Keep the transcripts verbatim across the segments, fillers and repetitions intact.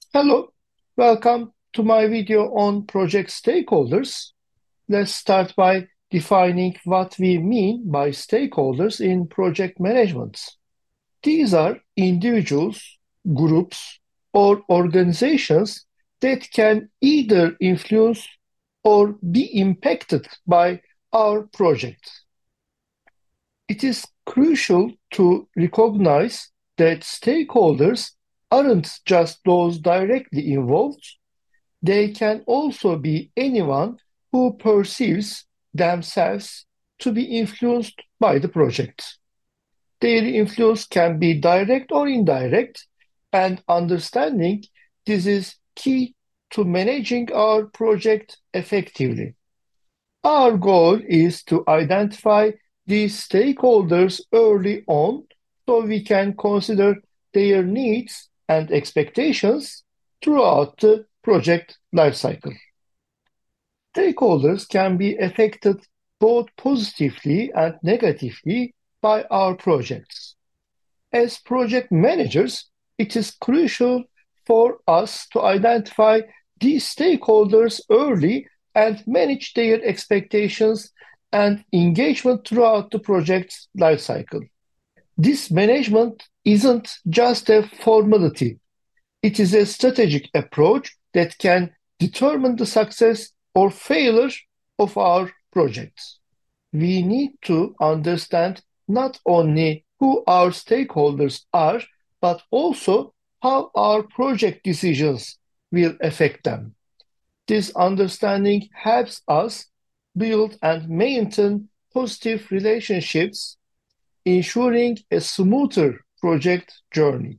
Hello, welcome to my video on project stakeholders. Let's start by defining what we mean by stakeholders in project management. These are individuals, groups, or organizations that can either influence or be impacted by our project. It is crucial to recognize that stakeholders aren't just those directly involved, they can also be anyone who perceives themselves to be influenced by the project. Their influence can be direct or indirect, and understanding this is key to managing our project effectively. Our goal is to identify these stakeholders early on so we can consider their needs and expectations throughout the project lifecycle. Stakeholders can be affected both positively and negatively by our projects. As project managers, it is crucial for us to identify these stakeholders early and manage their expectations and engagement throughout the project's lifecycle. This management isn't just a formality, it is a strategic approach that can determine the success or failure of our projects. We need to understand not only who our stakeholders are, but also how our project decisions will affect them. This understanding helps us build and maintain positive relationships, ensuring a smoother project journey.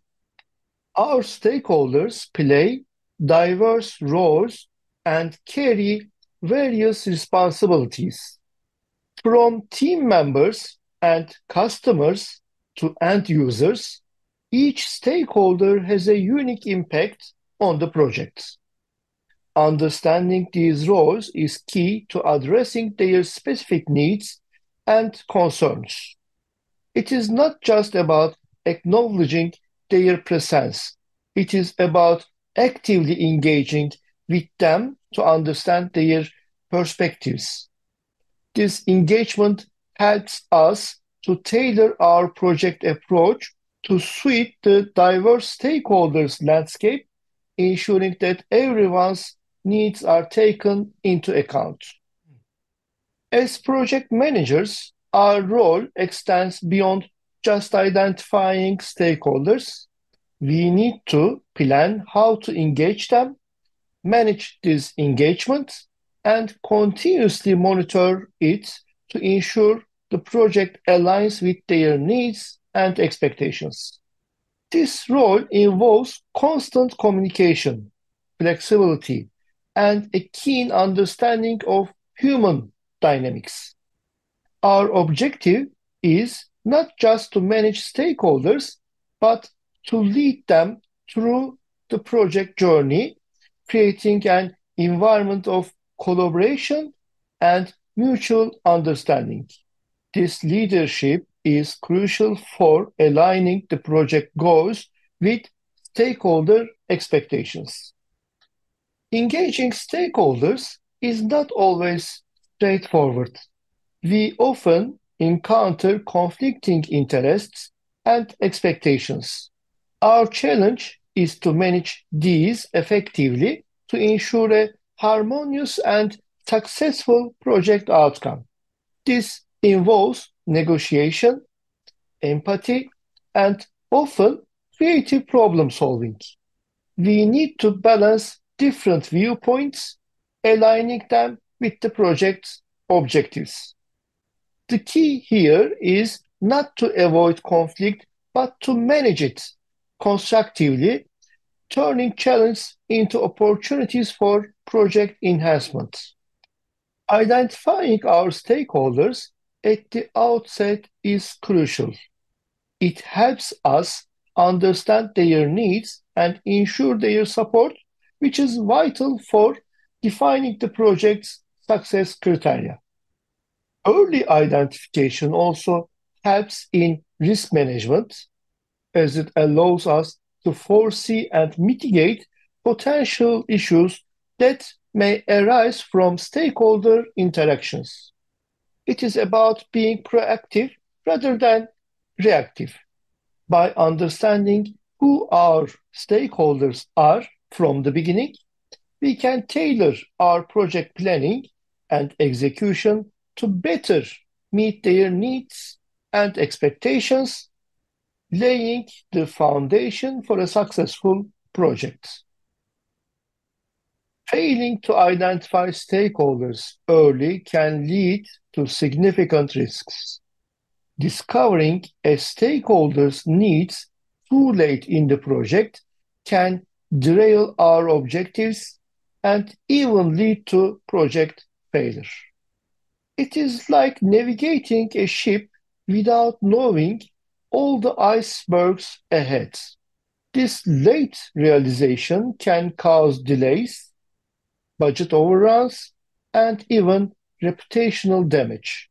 Our stakeholders play diverse roles and carry various responsibilities, from team members and customers to end users. Each stakeholder has a unique impact on the project. Understanding these roles is key to addressing their specific needs and concerns. It is not just about acknowledging their presence, it is about actively engaging with them to understand their perspectives. This engagement helps us to tailor our project approach to suit the diverse stakeholders landscape, ensuring that everyone's needs are taken into account. As project managers, our role extends beyond just identifying stakeholders. We need to plan how to engage them, manage this engagement, and continuously monitor it to ensure the project aligns with their needs and expectations. This role involves constant communication, flexibility, and a keen understanding of human dynamics. Our objective is not just to manage stakeholders, but to lead them through the project journey, creating an environment of collaboration and mutual understanding. This leadership is crucial for aligning the project goals with stakeholder expectations. Engaging stakeholders is not always straightforward. We often encounter conflicting interests and expectations. Our challenge is to manage these effectively to ensure a harmonious and successful project outcome. This involves negotiation, empathy, and often creative problem solving. We need to balance different viewpoints, aligning them with the project's objectives. The key here is not to avoid conflict, but to manage it constructively, turning challenges into opportunities for project enhancement. Identifying our stakeholders at the outset is crucial. It helps us understand their needs and ensure their support, which is vital for defining the project's success criteria. Early identification also helps in risk management, as it allows us to foresee and mitigate potential issues that may arise from stakeholder interactions. It is about being proactive rather than reactive. By understanding who our stakeholders are from the beginning, we can tailor our project planning and execution to better meet their needs and expectations, laying the foundation for a successful project. Failing to identify stakeholders early can lead to significant risks. Discovering a stakeholder's needs too late in the project can derail our objectives and even lead to project failure. It is like navigating a ship without knowing all the icebergs ahead. This late realization can cause delays, budget overruns, and even reputational damage.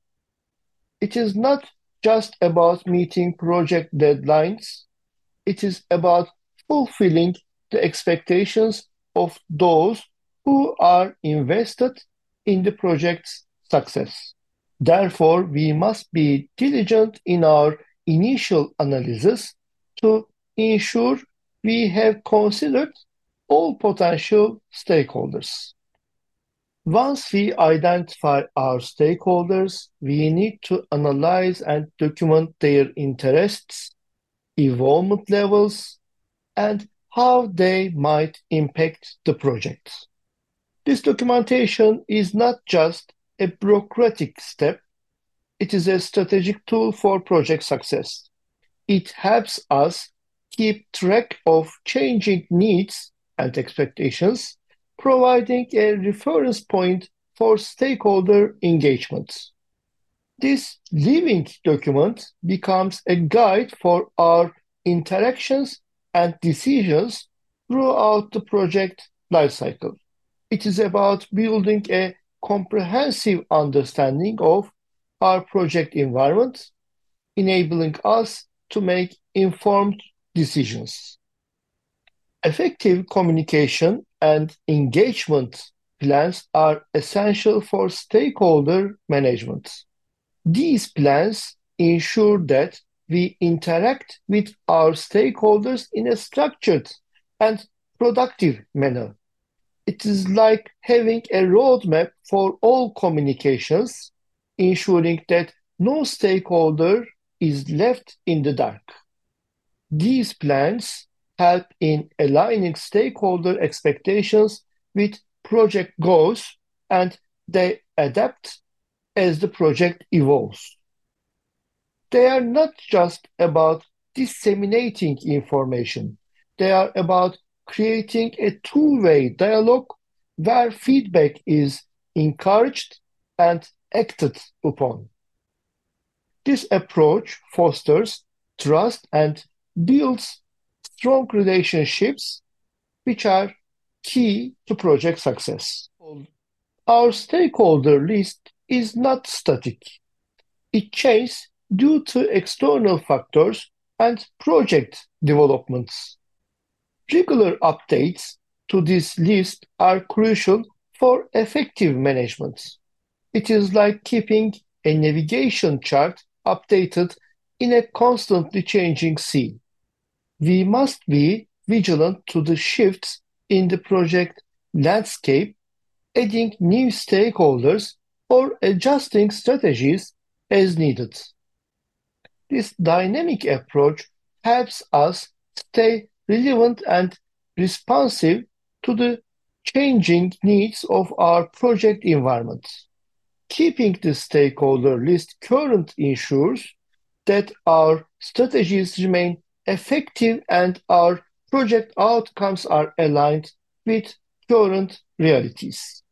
It is not just about meeting project deadlines, it is about fulfilling the expectations of those who are invested in the project's success. Therefore, we must be diligent in our initial analysis to ensure we have considered all potential stakeholders. Once we identify our stakeholders, we need to analyze and document their interests, involvement levels, and how they might impact the project. This documentation is not just a bureaucratic step, it is a strategic tool for project success. It helps us keep track of changing needs and expectations, providing a reference point for stakeholder engagement. This living document becomes a guide for our interactions and decisions throughout the project lifecycle. It is about building a comprehensive understanding of our project environment, enabling us to make informed decisions. Effective communication and engagement plans are essential for stakeholder management. These plans ensure that we interact with our stakeholders in a structured and productive manner. It is like having a roadmap for all communications, ensuring that no stakeholder is left in the dark. These plans help in aligning stakeholder expectations with project goals, and they adapt as the project evolves. They are not just about disseminating information, they are about creating a two-way dialogue where feedback is encouraged and acted upon. This approach fosters trust and builds strong relationships, which are key to project success. Our stakeholder list is not static. It changes due to external factors and project developments. Regular updates to this list are crucial for effective management. It is like keeping a navigation chart updated in a constantly changing sea. We must be vigilant to the shifts in the project landscape, adding new stakeholders or adjusting strategies as needed. This dynamic approach helps us stay relevant and responsive to the changing needs of our project environment. Keeping the stakeholder list current ensures that our strategies remain effective and our project outcomes are aligned with current realities.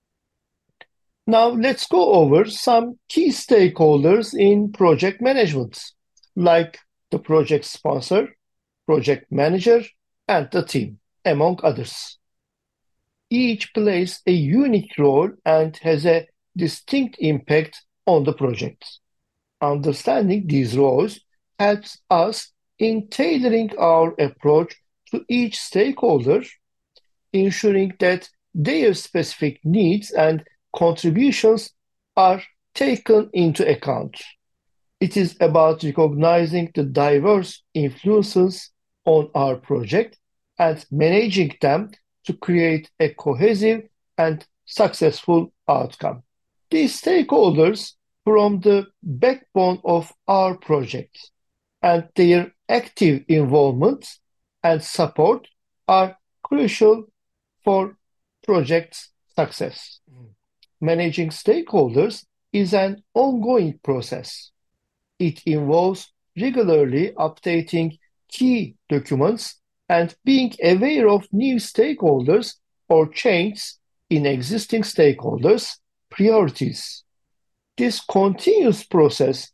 Now let's go over some key stakeholders in project management, like the project sponsor, project manager, and the team, among others. Each plays a unique role and has a distinct impact on the project. Understanding these roles helps us in tailoring our approach to each stakeholder, ensuring that their specific needs and contributions are taken into account. It is about recognizing the diverse influences on our project and managing them to create a cohesive and successful outcome. These stakeholders form the backbone of our project, and their active involvement and support are crucial for project success. Managing stakeholders is an ongoing process. It involves regularly updating key documents and being aware of new stakeholders or changes in existing stakeholders' priorities. This continuous process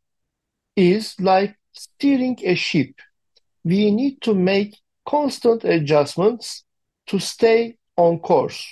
is like steering a ship. We need to make constant adjustments to stay on course.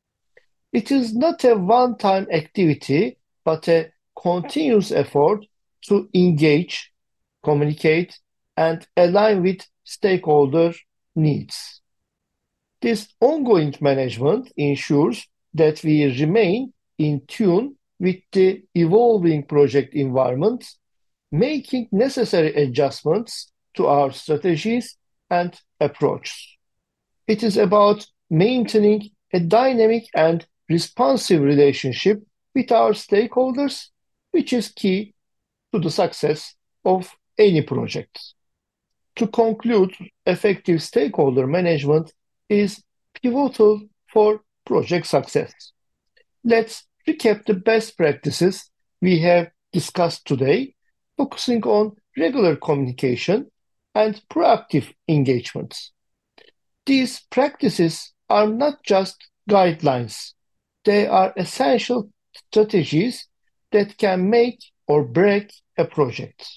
It is not a one-time activity, but a continuous effort to engage, communicate, and align with stakeholder needs. This ongoing management ensures that we remain in tune with the evolving project environment, making necessary adjustments to our strategies and approaches. It is about maintaining a dynamic and responsive relationship with our stakeholders, which is key to the success of any project. To conclude, effective stakeholder management is pivotal for project success. Let's recap the best practices we have discussed today, focusing on regular communication and proactive engagements. These practices are not just guidelines, they are essential strategies that can make or break a project.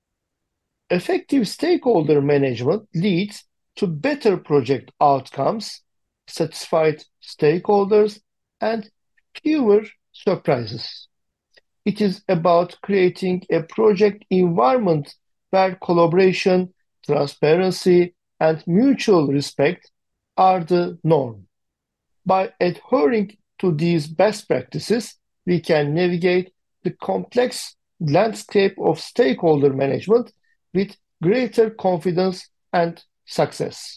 Effective stakeholder management leads to better project outcomes, satisfied stakeholders, and fewer surprises. It is about creating a project environment where collaboration, transparency, and mutual respect are the norm. By adhering to these best practices, we can navigate the complex landscape of stakeholder management with greater confidence and success.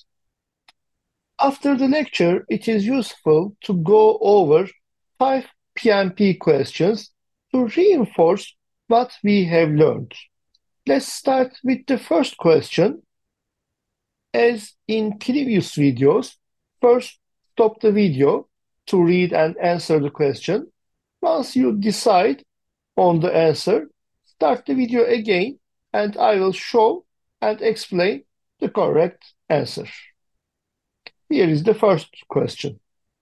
After the lecture, it is useful to go over five P M P questions to reinforce what we have learned. Let's start with the first question. As in previous videos, first stop the video to read and answer the question. Once you decide on the answer, start the video again and I will show and explain the correct answer. Here is the first question.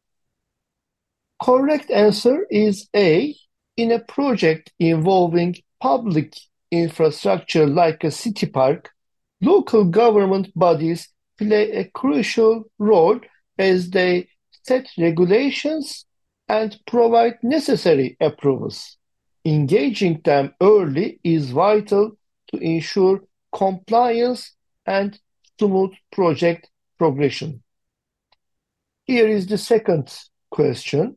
Correct answer is A. In a project involving public infrastructure like a city park, local government bodies play a crucial role as they set regulations and provide necessary approvals. Engaging them early is vital to ensure compliance and smooth project progression. Here is the second question.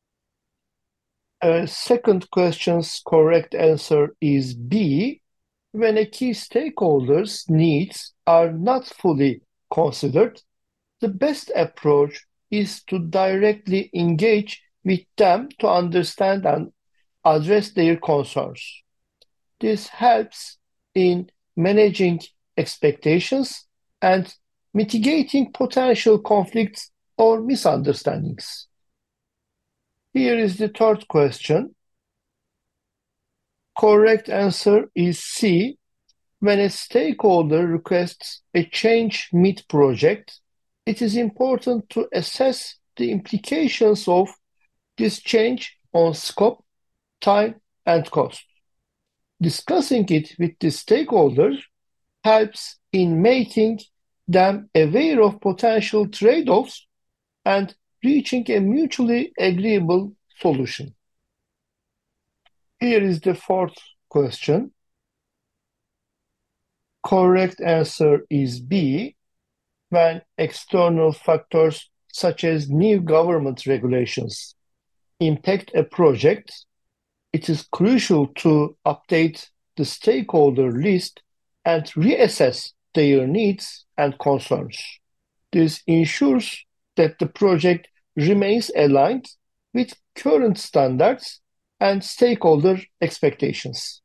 Uh, second question's correct answer is B. When a key stakeholder's needs are not fully considered, the best approach is to directly engage with them to understand and address their concerns. This helps in managing expectations and mitigating potential conflicts or misunderstandings. Here is the third question. Correct answer is C. When a stakeholder requests a change mid-project, it is important to assess the implications of this change on scope, time, and cost. Discussing it with the stakeholders helps in making them aware of potential trade-offs and reaching a mutually agreeable solution. Here is the fourth question. Correct answer is B. When external factors such as new government regulations, impact a project, it is crucial to update the stakeholder list and reassess their needs and concerns. This ensures that the project remains aligned with current standards and stakeholder expectations.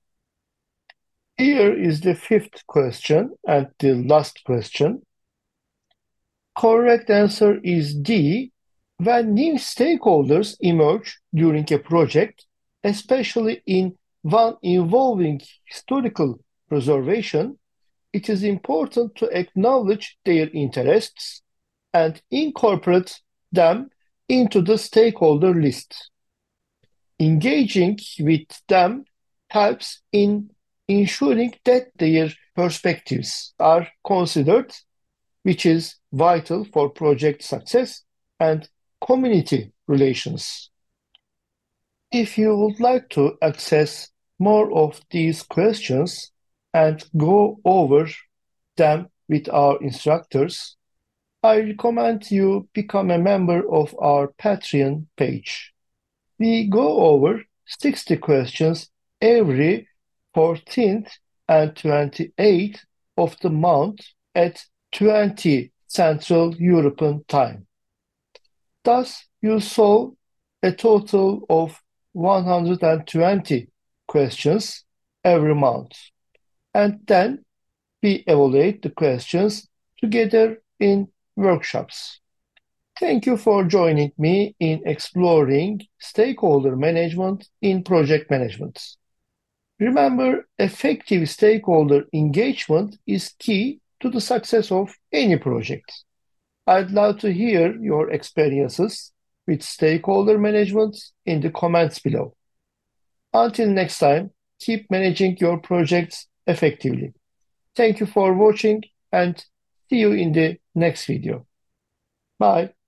Here is the fifth question and the last question. Correct answer is D. When new stakeholders emerge during a project, especially in one involving historical preservation, it is important to acknowledge their interests and incorporate them into the stakeholder list. Engaging with them helps in ensuring that their perspectives are considered, which is vital for project success and community relations. If you would like to access more of these questions and go over them with our instructors, I recommend you become a member of our Patreon page. We go over sixty questions every fourteenth and twenty-eighth of the month at twenty Central European Time. Thus, you solve a total of one hundred twenty questions every month, and then we evaluate the questions together in workshops. Thank you for joining me in exploring stakeholder management in project management. Remember, effective stakeholder engagement is key to the success of any project. I'd love to hear your experiences with stakeholder management in the comments below. Until next time, keep managing your projects effectively. Thank you for watching and see you in the next video. Bye.